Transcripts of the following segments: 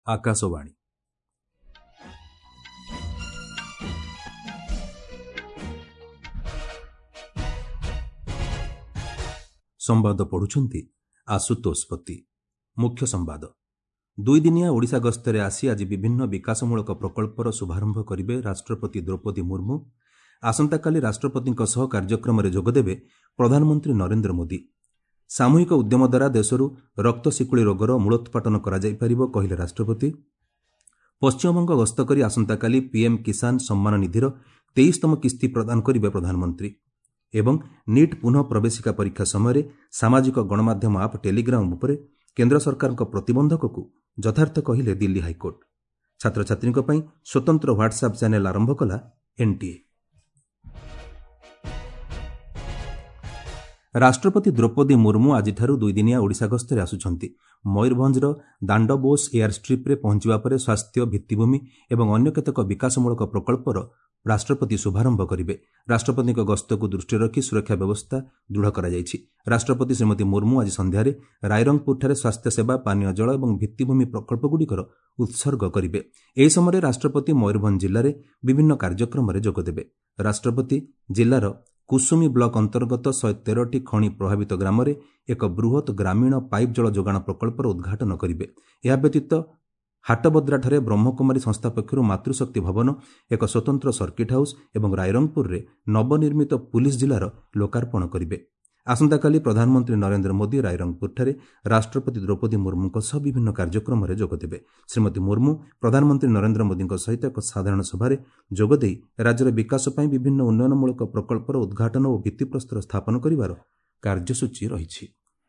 आकाशवाणी संवाद पढ़ुछंती आशुतोष पति। मुख्य संवाद दुईदिनिया ओडिशा गस्तरे आसी आज विभिन्न विकासमूलक प्रकल्पर शुभारंभ करिवे राष्ट्रपति द्रौपदी मुर्मू। आसंताकाली राष्ट्रपतिଙ୍କ सह कार्यक्रमରେ जोगदेवे प्रधानमंत्री नरेंद्र मोदी। सामूहिक उद्यम द्वारा देशरू रक्त शिकुଳି रोगर मूलोत्पाटन କରାଯାଇ ପାରିବ କହିଲେ राष्ट्रपति। पश्चिमबंग गस्त करी आसंताकाली पीएम किसान सम्मान निधिर 23तम किस्ती प्रदान करिवे प्रधानमंत्री एवं नीट पुनः प्रवेशिका परीक्षा समय सामाजिक गणमाध्यम आप टेलीग्राम उपरे केंद्र सरकारଙ୍କ प्रतिबंधकକୁ ଯଥାର୍ଥ କହିଲେ दिल्ली हाईकोर्ट। छात्र छात्रीଙ୍କ ପାଇଁ स्वतंत्र व्हाट्सएप चैनल आरंभ कला एनटीए। राष्ट्रपति द्रौपदी मुर्मू आजिठारू दुईदिनिया ओडिशा गस्तरे आसुछंती। मयूरभंजर दांडबोस एयर स्ट्रिप्रे पहुंचवा पर स्वास्थ्य भित्तिभूमि एवं अन्य केतक विकासमूलक प्रकल्पर राष्ट्रपति शुभारंभ करिवे। राष्ट्रपतिଙ୍କ गस्तକୁ दृष्टि रखी सुरक्षा व्यवस्था दृढ़ कराଯାଇଛି। राष्ट्रपति श्रीमती मुर्मू आज संध्यारे रायरंगपुरଠାରେ स्वास्थ्य सेवा पानीय जल एवं भित्तिभूमि प्रकल्पଗୁଡ଼ିकर उत्सर्ग करिवे। ଏହି ସମୟରେ राष्ट्रपति मयूरभंज जिल्लाରେ विभिन्न कार्यक्रमରେ जोगदेवे। राष्ट्रपति जिल्लार कुसुमी ब्लॉक अंतर्गत 113टी खଣି प्रभावित ग्रामरे एक बृहत ग्रामीण पाइप जल जोगाण प्रकल्पर उद्घाटन करिवे। ଏହା ବ୍ୟତୀତ हाटबद्राଠାରେ ब्रह्मकुमारी संस्था पक्षରୁ मातृशक्ति भवन एक स्वतंत्र सर्किट हाउस एवं रायरंगपुर नवनिर्मित पुलिस जिलार लोकार्पण करिवे। आसंताकाली प्रधानमंत्री नरेंद्र मोदी रायरंगपुरଠାରେ राष्ट्रपति द्रौपदी मुर्मूଙ୍କ सह विभिन्न कार्यक्रमରେ जोगदेवे। श्रीमती मुर्मू प्रधानमंत्री नरेंद्र मोदीଙ୍କ सहित एक साधारण सभाରେ जोगदेई राज्यर विकास ପାଇଁ विभिन्न उन्नयनमूलक प्रकल्पर उद्घाटन और भित्तिप्रस्तर स्थापन करिवार कार्यसूची रहिछि।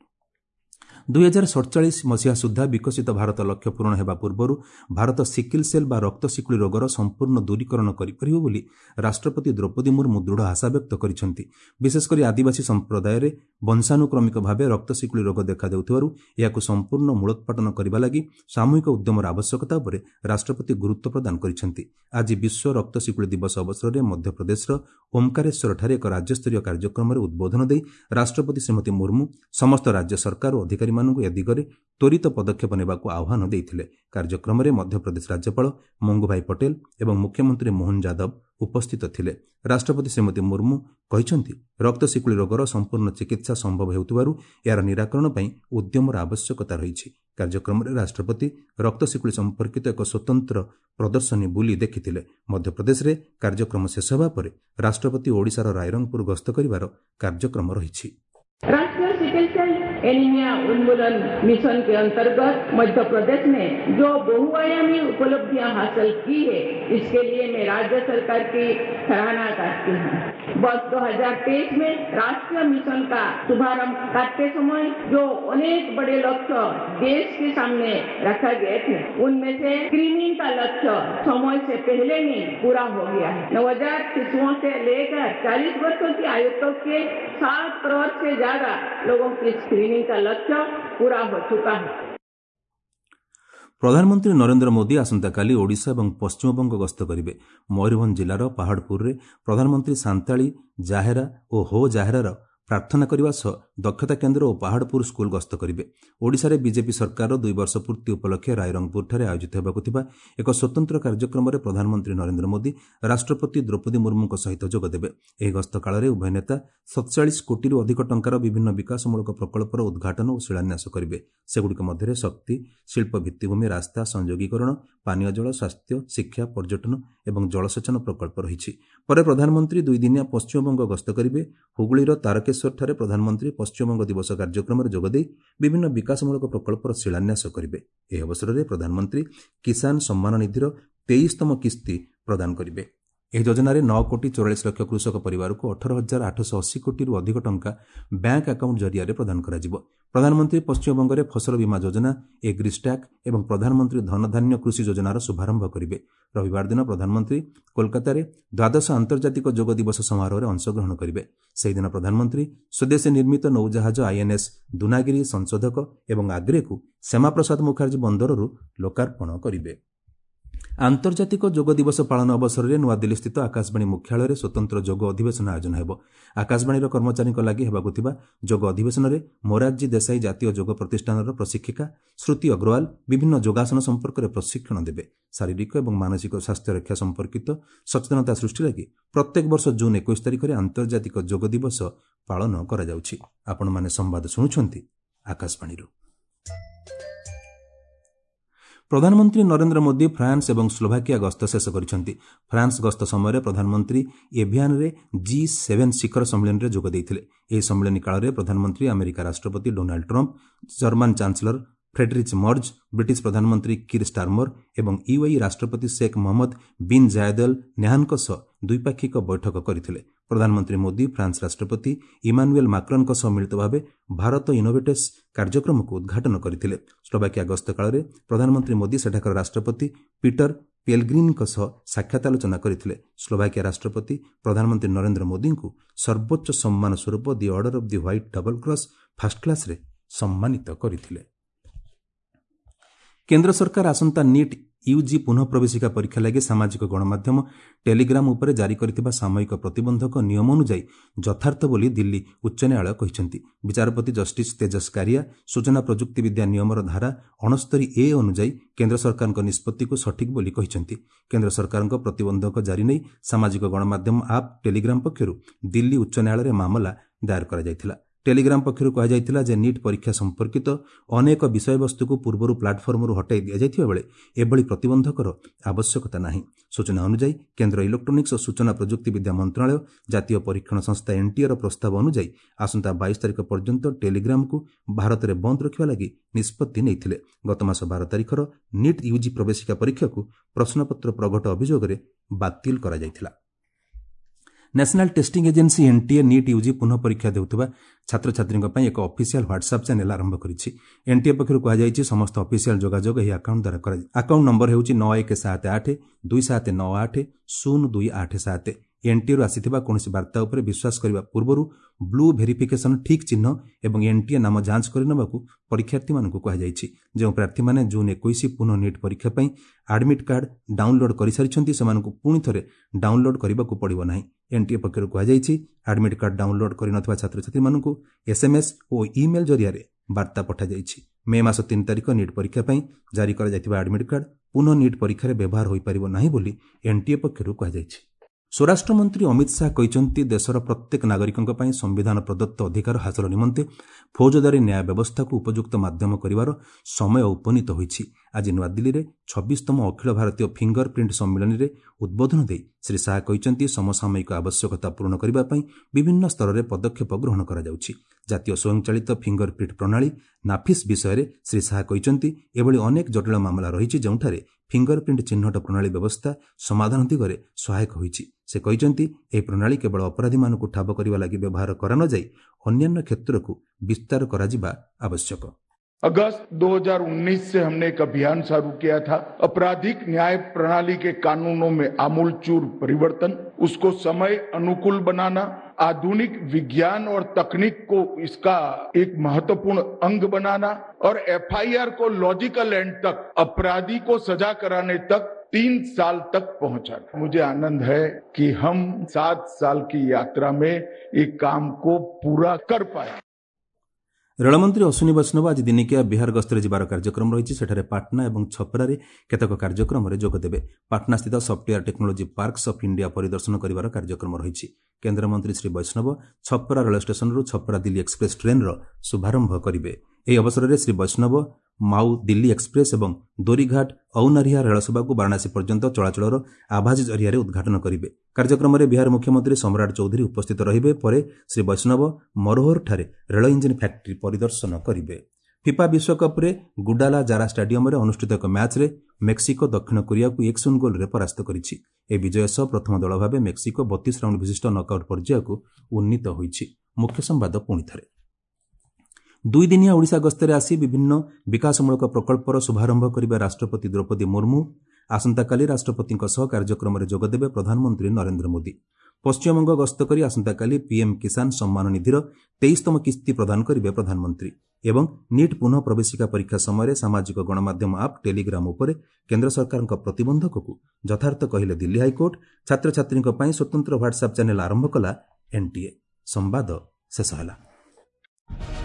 2047 मसीहा सुद्धा विकसित भारत लक्ष्य पूरण हेबा पूर्वरु भारत सिकिल सेल बा रक्त शिकुଳି रोगर संपूर्ण दूरीकरण करिपरियो बोली राष्ट्रपति द्रौपदी मुर्मू दृढ़ आशा व्यक्त करिसेंती। विशेषकर आदिवासी संप्रदाय रे वंशानुक्रमिक भावे रक्त शिकुଳି रोग देखा देउथिबारु याकु संपूर्ण मूलोत्पाटन करिबा लागि सामूहिक उद्यमर आवश्यकता उपरे राष्ट्रपति गुरुत्व प्रदान करिसेंती। आज विश्व रक्त शिकुଳି दिवस अवसर में मध्य प्रदेशर ओमकारेश्वर ठारे एक राज्यस्तरीय कार्यक्रम उद्बोधन देई राष्ट्रपति श्रीमती मुर्मू समस्त राज्य सरकार और अधिकारी मानू ए दिगरे त्वरित पदक्षेप नेबाकू आह्वान देइथिले। कार्यक्रम में मध्यप्रदेश राज्यपाल मंगूभाई पटेल एवं मुख्यमंत्री मोहन यादव उपस्थित थिले। राष्ट्रपति श्रीमती मुर्मू कहिसेंती रक्त शिकुଳି रोगर संपूर्ण चिकित्सा संभव हेउतिबारु यार निराकरण पई उद्यमर आवश्यकता रहिछि। कार्यक्रम में राष्ट्रपति रक्त शिकुଳି संपर्कित एक स्वतंत्र प्रदर्शनी बुली देखिथिले। मध्यप्रदेश रे कार्यक्रम शेष हेबा परे राष्ट्रपति ओडिशार रायरंगपुर गस्त करिवार कार्यक्रम रहिछि। राष्ट्रीय सिकल सेल एनीमिया उन्मूलन मिशन के अंतर्गत मध्य प्रदेश ने जो बहुआयामी उपलब्धियां हासिल की है, इसके लिए मैं राज्य सरकार की सराहना करती हूँ। वर्ष 2023 में राष्ट्रीय मिशन का शुभारंभ करते समय जो अनेक बड़े लक्ष्य देश के सामने रखा गए थे, उनमें से स्क्रीनिंग का लक्ष्य समय से पहले ही पूरा हो गया है। नवजात शिशुओं से लेकर 40 वर्षों की आयु तक के 7 करोड़ से ज्यादा लोगों की स्क्रीनिंग का लक्ष्य पूरा हो चुका है। प्रधानमंत्री नरेंद्र मोदी आसंताकाली ओडिशा और पश्चिमबंग गस्त करिवे। मयूरभंज जिलार पहाड़पुर रे प्रधानमंत्री सांताली जाहेरा और हो जाहेरार प्रार्थना करने सह दक्षता केन्द्र और पहाड़पुर स्कूल गस्त करिवे। ओडिशा रे बीजेपी सरकार 2 वर्ष पूर्ति उपलक्षे रायरंगपुर ठारे आयोजित हेबाकु थिबा एक स्वतंत्र कार्यक्रम में प्रधानमंत्री नरेंद्र मोदी राष्ट्रपति द्रौपदी मुर्मूଙ୍କ सहित जोगदेवे। ଏହି गस्त काल रे उभय नेता 47 कोटी अधिक टंकार विभिन्न विकासमूलक प्रकल्पर उद्घाटन और शिलान्यास करिवे। सेगुड़िक मध्य शक्ति शिल्प भित्तिभूमि रास्ता संयोगीकरण पानीय जल स्वास्थ्य शिक्षा पर्यटन एवं जलसेचन प्रकल्प रहिछि। परे प्रधानमंत्री दुईदिनिया पश्चिमबंग गस्त करिवे। हुगुळीर तारकेश्वर ठारे प्रधानमंत्री पश्चिमबंग दिवस कार्यक्रम जोगदेई विभिन्न विकासमूलक प्रकल्पर शिलान्यास करिवे। ଏହି ଅବସରରେ प्रधानमंत्री किसान सम्मान निधिर 23तम किस्ती प्रदान करिवे। ଏହି ଯୋଜନାରେ 9 କୋଟି 44 ଲକ୍ଷ କୃଷକ ପରିବାରକୁ 18,880 କୋଟିରୁ ଅଧିକ ଟଙ୍କା ବ୍ୟାଙ୍କ ଆକାଉଣ୍ଟ ଜରିଆରେ ପ୍ରଦାନ କରାଯିବ। ପ୍ରଧାନମନ୍ତ୍ରୀ ପଶ୍ଚିମବଙ୍ଗରେ ଫସଲ ବୀମା ଯୋଜନା ଏଗ୍ରିଷ୍ଟାକ୍ ଏବଂ ପ୍ରଧାନମନ୍ତ୍ରୀ ଧନଧାନ୍ୟ କୃଷି ଯୋଜନାର ଶୁଭାରମ୍ଭ କରିବେ। ରବିବାର ଦିନ ପ୍ରଧାନମନ୍ତ୍ରୀ କୋଲକାତାରେ ଦ୍ୱାଦଶ ଆନ୍ତର୍ଜାତିକ ଯୋଗ ଦିବସ ସମାରୋହରେ ଅଂଶଗ୍ରହଣ କରିବେ। ସେହିଦିନ ପ୍ରଧାନମନ୍ତ୍ରୀ ସ୍ୱଦେଶୀ ନିର୍ମିତ ନୌଜାହାଜ ଆଇଏନ୍ଏସ୍ ଦୁନାଗିରି ସଂଶୋଧକ ଏବଂ ଆଗ୍ରେକୁ ଶ୍ୟାମାପ୍ରସାଦ ମୁଖାର୍ଜୀ ବନ୍ଦରରୁ ଲୋକାର୍ପଣ କରିବେ। ଆନ୍ତର୍ଜାତିକ ଯୋଗ ଦିବସ ପାଳନ ଅବସରରେ ନୂଆଦିଲ୍ଲୀସ୍ଥିତ ଆକାଶବାଣୀ ମୁଖ୍ୟାଳୟରେ ସ୍ୱତନ୍ତ୍ର ଯୋଗ ଅଧିବେଶନ ଆୟୋଜନ ହେବ। ଆକାଶବାଣୀର କର୍ମଚାରୀଙ୍କ ଲାଗି ହେବାକୁ ଥିବା ଯୋଗ ଅଧିବେଶନରେ ମୋରାରଜୀ ଦେଶାଇ ଜାତୀୟ ଯୋଗ ପ୍ରତିଷ୍ଠାନର ପ୍ରଶିକ୍ଷିକା ଶ୍ରୁତି ଅଗ୍ରୱାଲ ବିଭିନ୍ନ ଯୋଗାସନ ସମ୍ପର୍କରେ ପ୍ରଶିକ୍ଷଣ ଦେବେ। ଶାରୀରିକ ଏବଂ ମାନସିକ ସ୍ୱାସ୍ଥ୍ୟ ରକ୍ଷା ସମ୍ପର୍କିତ ସଚେତନତା ସୃଷ୍ଟି ଲାଗି ପ୍ରତ୍ୟେକ ବର୍ଷ ଜୁନ୍ 21 ତାରିଖରେ ଆନ୍ତର୍ଜାତିକ ଯୋଗ ଦିବସ ପାଳନ କରାଯାଉଛି। ଆପଣମାନେ ସମ୍ବାଦ ଶୁଣୁଛନ୍ତି ଆକାଶବାଣୀରୁ। ପ୍ରଧାନମନ୍ତ୍ରୀ ନରେନ୍ଦ୍ର ମୋଦି ଫ୍ରାନ୍ସ ଏବଂ ସ୍ଲୋଭାକିଆ ଗସ୍ତ ଶେଷ କରିଛନ୍ତି। ଫ୍ରାନ୍ସ ଗସ୍ତ ସମୟରେ ପ୍ରଧାନମନ୍ତ୍ରୀ ଏଭିଆନରେ G7 ଶିଖର ସମ୍ମିଳନୀରେ ଯୋଗ ଦେଇଥିଲେ। ଏହି ସମ୍ମିଳନୀ କାଳରେ ପ୍ରଧାନମନ୍ତ୍ରୀ ଆମେରିକା ରାଷ୍ଟ୍ରପତି Donald Trump, German chancellor Friedrich Merz, British ପ୍ରଧାନମନ୍ତ୍ରୀ କିର୍ ଷ୍ଟାରମର ଏବଂ UAE ରାଷ୍ଟ୍ରପତି Sheikh Mohamed bin Zayed Al ନାହ୍ୟାନ୍ଙ୍କ ସହ ଦ୍ୱିପାକ୍ଷିକ ବୈଠକ କରିଥିଲେ। ପ୍ରଧାନମନ୍ତ୍ରୀ ମୋଦି ଫ୍ରାନ୍ସ ରାଷ୍ଟ୍ରପତି ଇମାନୁଏଲ୍ ମାକ୍ରନ୍ଙ୍କ ସହ ମିଳିତ ଭାବେ ଭାରତ ଇନୋଭେଟସ୍ କାର୍ଯ୍ୟକ୍ରମକୁ ଉଦ୍ଘାଟନ କରିଥିଲେ। ସ୍ଲୋଭାକିଆ ଗସ୍ତ କାଳରେ ପ୍ରଧାନମନ୍ତ୍ରୀ ମୋଦି ସେଠାକାର ରାଷ୍ଟ୍ରପତି ପିଟର ପେଲଗ୍ରିନ୍ଙ୍କ ସହ ସାକ୍ଷାତ ଆଲୋଚନା କରିଥିଲେ। ସ୍ଲୋଭାକିଆ ରାଷ୍ଟ୍ରପତି ପ୍ରଧାନମନ୍ତ୍ରୀ ନରେନ୍ଦ୍ର ମୋଦିଙ୍କୁ ସର୍ବୋଚ୍ଚ ସମ୍ମାନ ସ୍ୱରୂପ the Order of the White Double Cross first କ୍ଲାସରେ ସମ୍ମାନିତ କରିଥିଲେ। କେନ୍ଦ୍ର ସରକାର ଆସନ୍ତା ନିଟ୍ ୟୁଜି ପୁନଃ ପ୍ରବେଶିକା ପରୀକ୍ଷା ଲାଗି ସାମାଜିକ ଗଣମାଧ୍ୟମ ଟେଲିଗ୍ରାମ ଉପରେ ଜାରି କରିଥିବା ସାମୟିକ ପ୍ରତିବନ୍ଧକ ନିୟମ ଅନୁଯାୟୀ ଯଥାର୍ଥ ବୋଲି ଦିଲ୍ଲୀ ଉଚ୍ଚ ନ୍ୟାୟାଳୟ କହିଛନ୍ତି। ବିଚାରପତି ଜଷ୍ଟିସ୍ ତେଜସ୍ କାରିଆ ସୂଚନା ପ୍ରଯୁକ୍ତି ବିଦ୍ୟା ନିୟମର ଧାରା 69A ଅନୁଯାୟୀ କେନ୍ଦ୍ର ସରକାରଙ୍କ ନିଷ୍ପତ୍ତିକୁ ସଠିକ୍ ବୋଲି କହିଛନ୍ତି। କେନ୍ଦ୍ର ସରକାରଙ୍କ ପ୍ରତିବନ୍ଧକ ଜାରି ନେଇ ସାମାଜିକ ଗଣମାଧ୍ୟମ ଆପ୍ ଟେଲିଗ୍ରାମ ପକ୍ଷରୁ ଦିଲ୍ଲୀ ଉଚ୍ଚ ନ୍ୟାୟାଳୟରେ ମାମଲା ଦାୟର କରାଯାଇଥିଲା। ଟେଲିଗ୍ରାମ ପକ୍ଷରୁ କୁହାଯାଇଥିଲା ଯେ ନିଟ୍ ପରୀକ୍ଷା ସମ୍ପର୍କିତ ଅନେକ ବିଷୟବସ୍ତୁକୁ ପୂର୍ବରୁ ପ୍ଲାଟଫର୍ମରୁ ହଟାଇ ଦିଆଯାଇଥିବା ବେଳେ ଏଭଳି ପ୍ରତିବନ୍ଧକର ଆବଶ୍ୟକତା ନାହିଁ। ସୂଚନା ଅନୁଯାୟୀ କେନ୍ଦ୍ର ଇଲେକ୍ଟ୍ରୋନିକ୍ସ ଓ ସୂଚନା ପ୍ରଯୁକ୍ତି ବିଦ୍ୟା ମନ୍ତ୍ରଣାଳୟ ଜାତୀୟ ପରୀକ୍ଷଣ ସଂସ୍ଥା NTAର ପ୍ରସ୍ତାବ ଅନୁଯାୟୀ ଆସନ୍ତା 22 ତାରିଖ ପର୍ଯ୍ୟନ୍ତ ଟେଲିଗ୍ରାମକୁ ଭାରତରେ ବନ୍ଦ ରଖିବା ଲାଗି ନିଷ୍ପତ୍ତି ନେଇଥିଲେ। ଗତ ମାସ 12 ତାରିଖର ନିଟ୍ ୟୁଜି ପ୍ରବେଶିକା ପରୀକ୍ଷାକୁ ପ୍ରଶ୍ନପତ୍ର ପ୍ରଘଟ ଅଭିଯୋଗରେ ବାତିଲ କରାଯାଇଥିଲା। National Testing Agency NTA NEET UG ପୁନଃ ପରୀକ୍ଷା ଦେଉଥିବା ଛାତ୍ରଛାତ୍ରୀଙ୍କ ପାଇଁ ଏକ ଅଫିସିଆଲ ହ୍ୱାଟ୍ସଆପ୍ ଚ୍ୟାନେଲ ଆରମ୍ଭ କରିଛି। NTA ପକ୍ଷରୁ କୁହାଯାଇଛି ସମସ୍ତ ଅଫିସିଆଲ ଯୋଗାଯୋଗ ଏହି ଆକାଉଣ୍ଟ ଦ୍ୱାରା କରାଯିବ। ଆକାଉଣ୍ଟ ନମ୍ବର ହେଉଛି 9178 2798 0287। NTAରୁ ଆସିଥିବା କୌଣସି ବାର୍ତ୍ତା ଉପରେ ବିଶ୍ୱାସ କରିବା ପୂର୍ବରୁ ବ୍ଲୁ ଭେରିଫିକେସନ ଠିକ୍ ଚିହ୍ନ ଏବଂ NTA ନାମ ଯାଞ୍ଚ କରିନେବାକୁ ପରୀକ୍ଷାର୍ଥୀମାନଙ୍କୁ କୁହାଯାଇଛି। ଯେଉଁ ପ୍ରାର୍ଥୀମାନେ ଜୁନ୍ 21 ପୁନଃ ନିଟ୍ ପରୀକ୍ଷା ପାଇଁ ଆଡମିଟ୍ କାର୍ଡ ଡାଉନଲୋଡ୍ କରିସାରିଛନ୍ତି ସେମାନଙ୍କୁ ପୁଣି ଥରେ ଡାଉନଲୋଡ୍ କରିବାକୁ ପଡ଼ିବ ନାହିଁ। NTA ପକ୍ଷରୁ କୁହାଯାଇଛି ଆଡମିଟ୍ କାର୍ଡ ଡାଉନଲୋଡ୍ କରିନଥିବା ଛାତ୍ରଛାତ୍ରୀମାନଙ୍କୁ SMS ଓ ଇମେଲ୍ ଜରିଆରେ ବାର୍ତ୍ତା ପଠାଯାଇଛି। ମେ ମାସ 3 ତାରିଖ ନିଟ୍ ପରୀକ୍ଷା ପାଇଁ ଜାରି କରାଯାଇଥିବା ଆଡମିଟ୍ କାର୍ଡ ପୁନଃ ନିଟ୍ ପରୀକ୍ଷାରେ ବ୍ୟବହାର ହୋଇପାରିବ ନାହିଁ ବୋଲି NTA ପକ୍ଷରୁ କୁହାଯାଇଛି। ସ୍ୱରାଷ୍ଟ୍ରମନ୍ତ୍ରୀ ଅମିତ ଶାହା କହିଛନ୍ତି ଦେଶର ପ୍ରତ୍ୟେକ ନାଗରିକଙ୍କ ପାଇଁ ସମ୍ବିଧାନ ପ୍ରଦତ୍ତ ଅଧିକାର ହାସଲ ନିମନ୍ତେ ଫୌଜଦାରୀ ନ୍ୟାୟ ବ୍ୟବସ୍ଥାକୁ ଉପଯୁକ୍ତ ମାଧ୍ୟମ କରିବାର ସମୟ ଉପନୀତ ହୋଇଛି। ଆଜି ନୂଆଦିଲ୍ଲୀରେ 26ତମ ଅଖିଳ ଭାରତୀୟ ଫିଙ୍ଗର ପ୍ରିଣ୍ଟ ସମ୍ମିଳନୀରେ ଉଦ୍ବୋଧନ ଦେଇ ଶ୍ରୀ ଶାହା କହିଛନ୍ତି ସମସାମୟିକ ଆବଶ୍ୟକତା ପୂରଣ କରିବା ପାଇଁ ବିଭିନ୍ନ ସ୍ତରରେ ପଦକ୍ଷେପ ଗ୍ରହଣ କରାଯାଉଛି। ଜାତୀୟ ସ୍ୱୟଂଚାଳିତ ଫିଙ୍ଗର ପ୍ରିଣ୍ଟ ପ୍ରଣାଳୀ ନାଫିସ୍ ବିଷୟରେ ଶ୍ରୀ ଶାହା କହିଛନ୍ତି ଏଭଳି ଅନେକ ଜଟିଳ ମାମଲା ରହିଛି ଯେଉଁଠାରେ ଫିଙ୍ଗର ପ୍ରିଣ୍ଟ ଚିହ୍ନଟ ପ୍ରଣାଳୀ ବ୍ୟବସ୍ଥା ସମାଧାନ ଦିଗରେ ସହାୟକ ହୋଇଛି। ସେ କହିଛନ୍ତି ଏହି ପ୍ରଣାଳୀ କେବଳ ଅପରାଧୀମାନଙ୍କୁ ଠାବ କରିବା ଲାଗି ବ୍ୟବହାର କରାନଯାଇ ଅନ୍ୟାନ୍ୟ କ୍ଷେତ୍ରକୁ ବିସ୍ତାର କରାଯିବା ଆବଶ୍ୟକ। अगस्त 2019 से हमने एक अभियान शुरू किया था आपराधिक न्याय प्रणाली के कानूनों में आमूलचूल परिवर्तन, उसको समय अनुकूल बनाना, आधुनिक विज्ञान और तकनीक को इसका एक महत्वपूर्ण अंग बनाना और FIR को लॉजिकल एंड तक, अपराधी को सजा कराने तक 3 साल तक पहुंचाना। मुझे आनंद है कि हम 7 साल की यात्रा में एक काम को पूरा कर पाए। ରେଳମନ୍ତ୍ରୀ ଅଶ୍ୱିନୀ ବୈଷ୍ଣବ ଆଜି ଦିନିକିଆ ବିହାର ଗସ୍ତରେ ଯିବାର କାର୍ଯ୍ୟକ୍ରମ ରହିଛି। ସେଠାରେ ପାଟନା ଏବଂ ଛପରାରେ କେତେକ କାର୍ଯ୍ୟକ୍ରମରେ ଯୋଗଦେବେ। ପାଟନାସ୍ଥିତ Software Technology Parks of India ପରିଦର୍ଶନ କରିବାର କାର୍ଯ୍ୟକ୍ରମ ରହିଛି। କେନ୍ଦ୍ରମନ୍ତ୍ରୀ ଶ୍ରୀ ବୈଷ୍ଣବ ଛପରା ରେଳ ଷ୍ଟେସନରୁ ଛପରା ଦିଲ୍ଲୀ ଏକ୍ସପ୍ରେସ୍ ଟ୍ରେନ୍ର ଶୁଭାରମ୍ଭ କରିବେ। ଏହି ଅବସରରେ ଶ୍ରୀ ବୈଷ୍ଣବ ମାଉ ଦିଲ୍ଲୀ ଏକ୍ସପ୍ରେସ୍ ଏବଂ ଦୋରିଘାଟ ଔନରିହା ରେଳସେବାକୁ ବାରାଣାସୀ ପର୍ଯ୍ୟନ୍ତ ଚଳାଚଳର ଆଭାଜ ଜରିଆରେ ଉଦ୍ଘାଟନ କରିବେ। କାର୍ଯ୍ୟକ୍ରମରେ ବିହାର ମୁଖ୍ୟମନ୍ତ୍ରୀ ସମ୍ରାଟ ଚୌଧୁରୀ ଉପସ୍ଥିତ ରହିବେ। ପରେ ଶ୍ରୀ ବୈଷ୍ଣବ ମରୋହରଠାରେ ରେଳ ଇଞ୍ଜିନ ଫ୍ୟାକ୍ଟ୍ରି ପରିଦର୍ଶନ କରିବେ। ଫିଫା ବିଶ୍ୱକପ୍ରେ ଗୁଡାଲା ଜାରା ଷ୍ଟାଡିୟମରେ ଅନୁଷ୍ଠିତ ଏକ ମ୍ୟାଚ୍ରେ ମେକ୍ସିକୋ ଦକ୍ଷିଣ କୋରିଆକୁ 1-0 ଗୋଲରେ ପରାସ୍ତ କରିଛି। ଏହି ବିଜୟ ସହ ପ୍ରଥମ ଦଳ ଭାବେ ମେକ୍ସିକୋ 32 ରାଉଣ୍ଡ ବିଶିଷ୍ଟ ନକ୍ଆଉଟ୍ ପର୍ଯ୍ୟାୟକୁ ଉନ୍ନୀତ ହୋଇଛି। ମୁଖ୍ୟ ସମ୍ବାଦ ପୁଣିଥରେ। 2 ଦିନିଆ ଓଡ଼ିଶା ଗସ୍ତରେ ଆସି ବିଭିନ୍ନ ବିକାଶମୂଳକ ପ୍ରକଳ୍ପର ଶୁଭାରମ୍ଭ କରିବା ରାଷ୍ଟ୍ରପତି ଦ୍ରୌପଦୀ ମୁର୍ମୁ ଆସନ୍ତାକାଲି ରାଷ୍ଟ୍ରପତିଙ୍କ ସହ କାର୍ଯ୍ୟକ୍ରମରେ ଯୋଗଦେବେ ପ୍ରଧାନମନ୍ତ୍ରୀ ନରେନ୍ଦ୍ର ମୋଦି। ପଶ୍ଚିମବଙ୍ଗ ଗସ୍ତ କରି ଆସନ୍ତାକାଲି PM କିଷାନ ସମ୍ମାନ ନିଧିର 23ତମ କିସ୍ତି ପ୍ରଦାନ କରିବେ ପ୍ରଧାନମନ୍ତ୍ରୀ। ଏବଂ ନିଟ୍ ପୁନଃ ପ୍ରବେଶିକା ପରୀକ୍ଷା ସମୟରେ ସାମାଜିକ ଗଣମାଧ୍ୟମ ଆପ୍ ଟେଲିଗ୍ରାମ ଉପରେ କେନ୍ଦ୍ର ସରକାରଙ୍କ ପ୍ରତିବନ୍ଧକକୁ ଯଥାର୍ଥ କହିଲେ ଦିଲ୍ଲୀ ହାଇକୋର୍ଟ। ଛାତ୍ରଛାତ୍ରୀଙ୍କ ପାଇଁ ସ୍ୱତନ୍ତ୍ର ହ୍ୱାଟ୍ସଆପ୍ ଚ୍ୟାନେଲ ଆରମ୍ଭ କଲା ଏନ୍ଟିଏ। ସମ୍ବାଦ ଶେଷ ହେଲା।